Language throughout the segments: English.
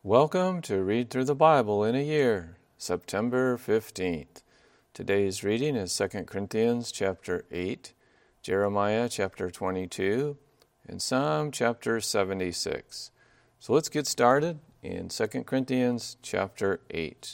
Welcome to Read Through the Bible in a Year, September 15th. Today's reading is 2 Corinthians chapter 8, Jeremiah chapter 22, and Psalm chapter 76. So let's get started in 2 Corinthians chapter 8.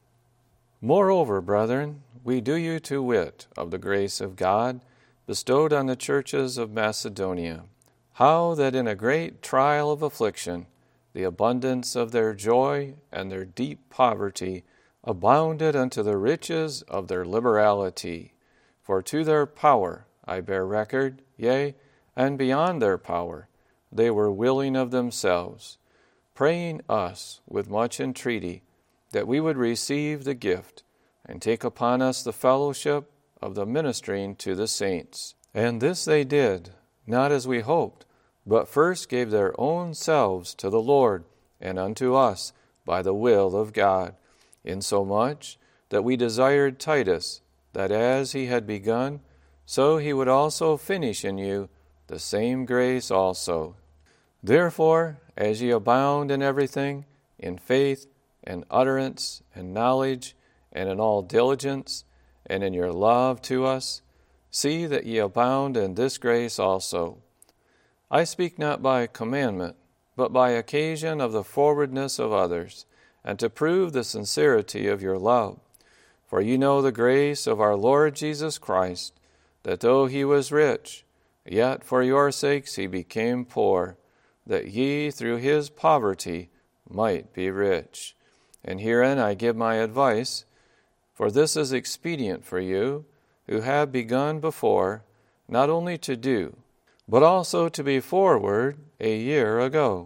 Moreover, brethren, we do you to wit of the grace of God bestowed on the churches of Macedonia, how that in a great trial of affliction the abundance of their joy and their deep poverty abounded unto the riches of their liberality. For to their power I bear record, yea, and beyond their power, they were willing of themselves, praying us with much entreaty that we would receive the gift and take upon us the fellowship of the ministering to the saints. And this they did, not as we hoped, but first gave their own selves to the Lord and unto us by the will of God, insomuch that we desired Titus, that as he had begun, so he would also finish in you the same grace also. Therefore, as ye abound in everything, in faith, and utterance, and knowledge, and in all diligence, and in your love to us, see that ye abound in this grace also. I speak not by commandment, but by occasion of the forwardness of others, and to prove the sincerity of your love. For you know the grace of our Lord Jesus Christ, that though he was rich, yet for your sakes he became poor, that ye through his poverty might be rich. And herein I give my advice, for this is expedient for you, who have begun before, not only to do, but also to be forward a year ago.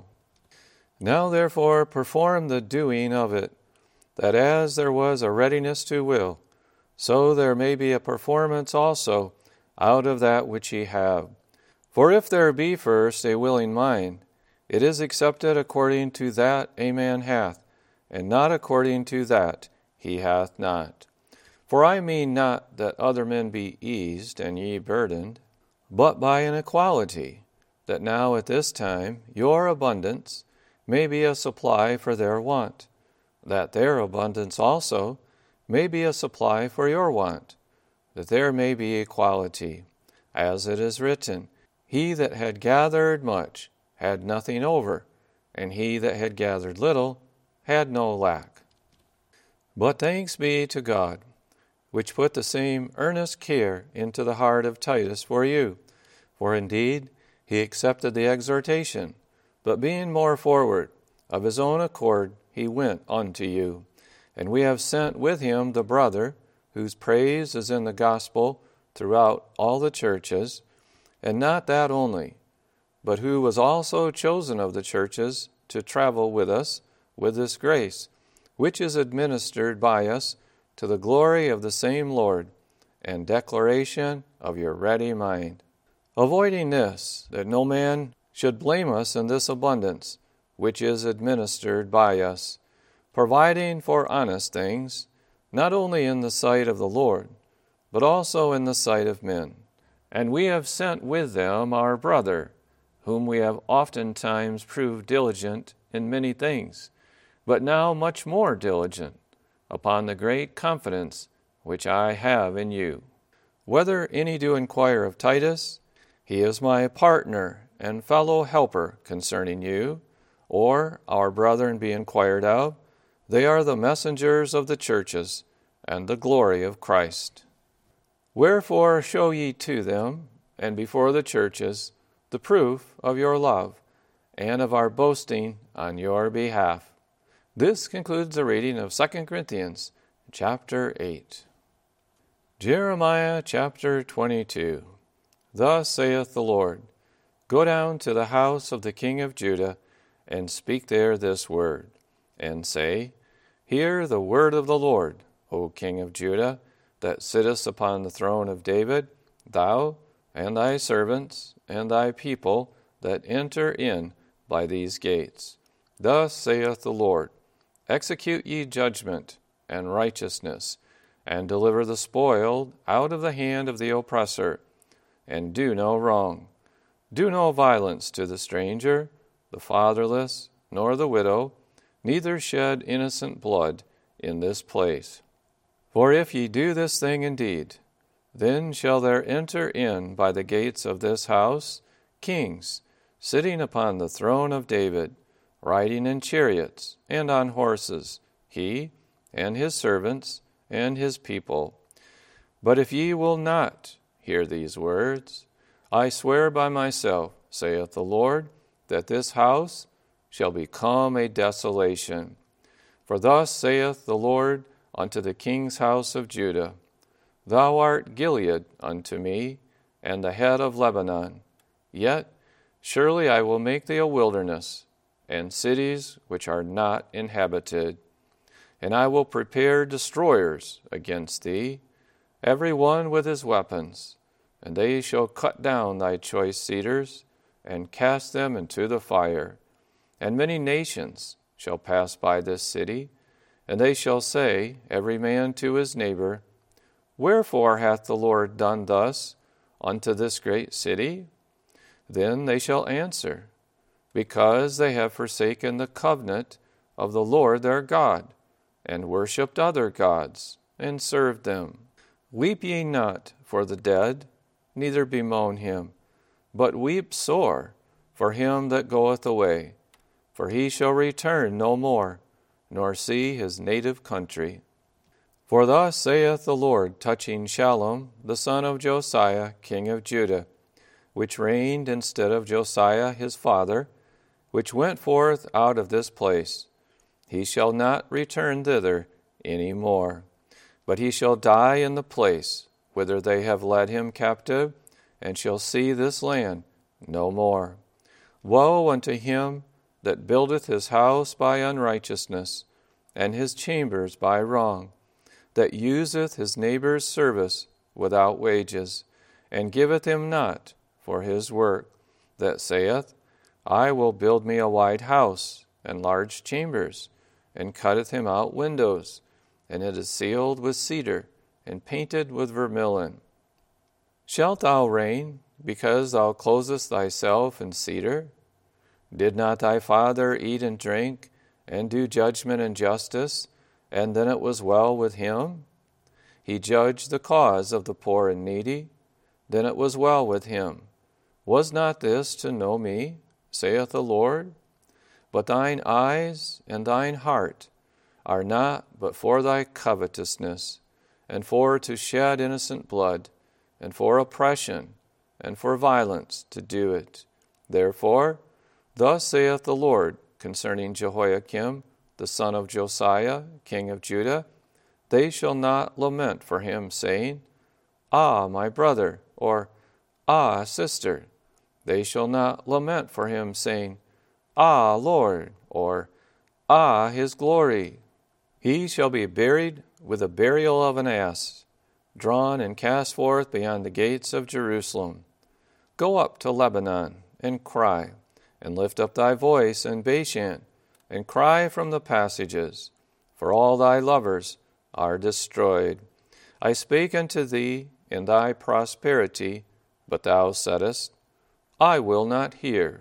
Now therefore perform the doing of it, that as there was a readiness to will, so there may be a performance also out of that which ye have. For if there be first a willing mind, it is accepted according to that a man hath, and not according to that he hath not. For I mean not that other men be eased and ye burdened, but by an equality, that now at this time your abundance may be a supply for their want, that their abundance also may be a supply for your want, that there may be equality. As it is written, he that had gathered much had nothing over, and he that had gathered little had no lack. But thanks be to God, which put the same earnest care into the heart of Titus for you. For indeed he accepted the exhortation, but being more forward, of his own accord he went unto you. And we have sent with him the brother, whose praise is in the gospel throughout all the churches, and not that only, but who was also chosen of the churches to travel with us with this grace, which is administered by us to the glory of the same Lord, and declaration of your ready mind. Avoiding this, that no man should blame us in this abundance, which is administered by us, providing for honest things, not only in the sight of the Lord, but also in the sight of men. And we have sent with them our brother, whom we have oftentimes proved diligent in many things, but now much more diligent, upon the great confidence which I have in you. Whether any do inquire of Titus, he is my partner and fellow helper concerning you, or our brethren be inquired of, they are the messengers of the churches and the glory of Christ. Wherefore show ye to them, and before the churches, the proof of your love, and of our boasting on your behalf. This concludes the reading of 2 Corinthians chapter 8. Jeremiah chapter 22. Thus saith the Lord, Go down to the house of the king of Judah, and speak there this word, and say, Hear the word of the Lord, O king of Judah, that sittest upon the throne of David, thou, and thy servants, and thy people that enter in by these gates. Thus saith the Lord, Execute ye judgment and righteousness, and deliver the spoiled out of the hand of the oppressor, and do no wrong. Do no violence to the stranger, the fatherless, nor the widow, neither shed innocent blood in this place. For if ye do this thing indeed, then shall there enter in by the gates of this house kings, sitting upon the throne of David, riding in chariots and on horses, he and his servants and his people. But if ye will not hear these words, I swear by myself, saith the Lord, that this house shall become a desolation. For thus saith the Lord unto the king's house of Judah, Thou art Gilead unto me, and the head of Lebanon. Yet surely I will make thee a wilderness, and cities which are not inhabited. And I will prepare destroyers against thee, every one with his weapons, and they shall cut down thy choice cedars, and cast them into the fire. And many nations shall pass by this city, and they shall say, every man to his neighbor, Wherefore hath the Lord done thus unto this great city? Then they shall answer, Because they have forsaken the covenant of the Lord their God, and worshipped other gods, and served them. Weep ye not for the dead, neither bemoan him, but weep sore for him that goeth away, for he shall return no more, nor see his native country. For thus saith the Lord touching Shallum, the son of Josiah, king of Judah, which reigned instead of Josiah his father, which went forth out of this place. He shall not return thither any more, but he shall die in the place whither they have led him captive, and shall see this land no more. Woe unto him that buildeth his house by unrighteousness, and his chambers by wrong, that useth his neighbor's service without wages, and giveth him not for his work, that saith, I will build me a wide house, and large chambers, and cutteth him out windows, and it is sealed with cedar, and painted with vermilion. Shalt thou reign, because thou closest thyself in cedar? Did not thy father eat and drink, and do judgment and justice, and then it was well with him? He judged the cause of the poor and needy, then it was well with him. Was not this to know me, saith the Lord? But thine eyes and thine heart are not but for thy covetousness, and for to shed innocent blood, and for oppression, and for violence to do it. Therefore, thus saith the Lord concerning Jehoiakim, the son of Josiah, king of Judah, they shall not lament for him, saying, Ah, my brother, or Ah, sister. They shall not lament for him, saying, Ah, Lord, or Ah, his glory. He shall be buried with the burial of an ass, drawn and cast forth beyond the gates of Jerusalem. Go up to Lebanon, and cry, and lift up thy voice in Bashan, and cry from the passages, for all thy lovers are destroyed. I spake unto thee in thy prosperity, but thou saidst, I will not hear.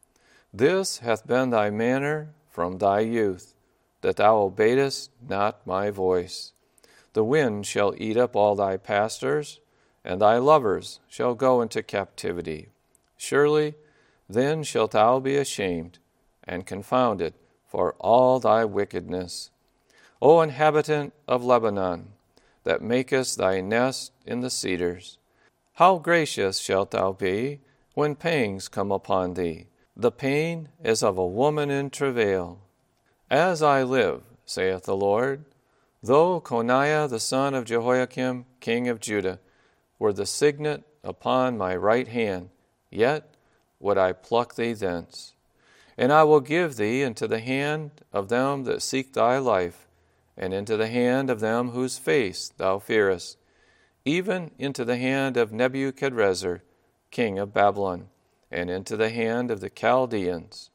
This hath been thy manner from thy youth, that thou obeyedst not my voice. The wind shall eat up all thy pastors, and thy lovers shall go into captivity. Surely then shalt thou be ashamed and confounded for all thy wickedness. O inhabitant of Lebanon, that makest thy nest in the cedars, how gracious shalt thou be when pangs come upon thee, the pain is of a woman in travail. As I live, saith the Lord, though Coniah the son of Jehoiakim, king of Judah, were the signet upon my right hand, yet would I pluck thee thence. And I will give thee into the hand of them that seek thy life, and into the hand of them whose face thou fearest, even into the hand of Nebuchadrezzar, king of Babylon, and into the hand of the Chaldeans.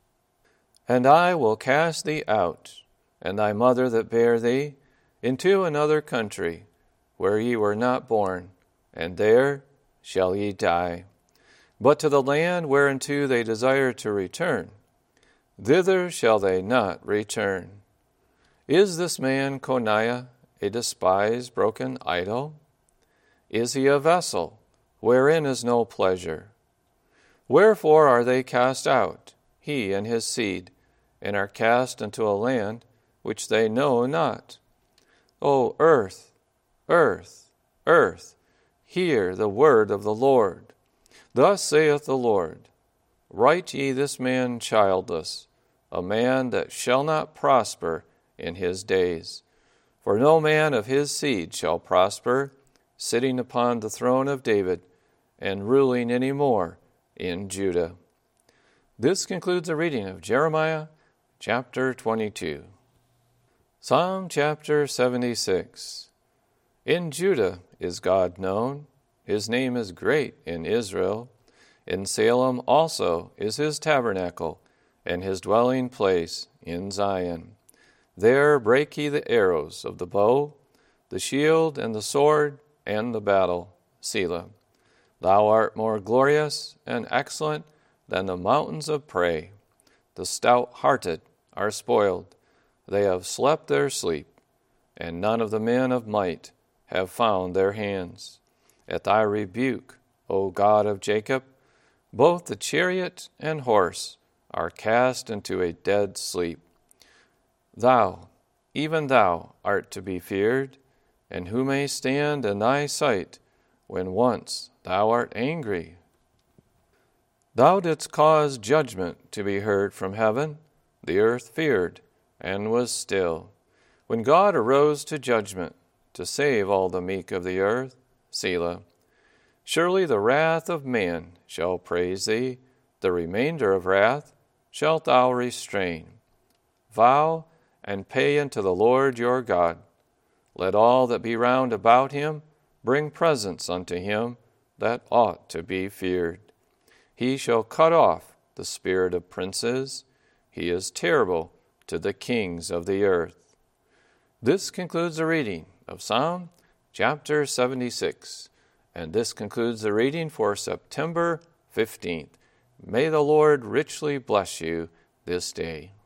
And I will cast thee out, and thy mother that bare thee, into another country, where ye were not born, and there shall ye die. But to the land whereunto they desire to return, thither shall they not return. Is this man Coniah a despised, broken idol? Is he a vessel wherein is no pleasure? Wherefore are they cast out, he and his seed, and are cast into a land which they know not? O earth, earth, earth, hear the word of the Lord. Thus saith the Lord, write ye this man childless, a man that shall not prosper in his days. For no man of his seed shall prosper, sitting upon the throne of David, and ruling any more in Judah. This concludes the reading of Jeremiah chapter 22. Psalm chapter 76. In Judah is God known. His name is great in Israel. In Salem also is his tabernacle, and his dwelling place in Zion. There break ye the arrows of the bow, the shield and the sword, and the battle. Selah. Thou art more glorious and excellent than the mountains of prey. The stout-hearted are spoiled. They have slept their sleep, and none of the men of might have found their hands. At thy rebuke, O God of Jacob, both the chariot and horse are cast into a dead sleep. Thou, even thou, art to be feared, and who may stand in thy sight when once thou art angry? Thou didst cause judgment to be heard from heaven. The earth feared and was still. When God arose to judgment, to save all the meek of the earth, Selah. Surely the wrath of man shall praise thee, the remainder of wrath shalt thou restrain. Vow and pay unto the Lord your God. Let all that be round about him bring presents unto him that ought to be feared. He shall cut off the spirit of princes. He is terrible to the kings of the earth. This concludes the reading of Psalm chapter 76, and this concludes the reading for September 15th. May the Lord richly bless you this day.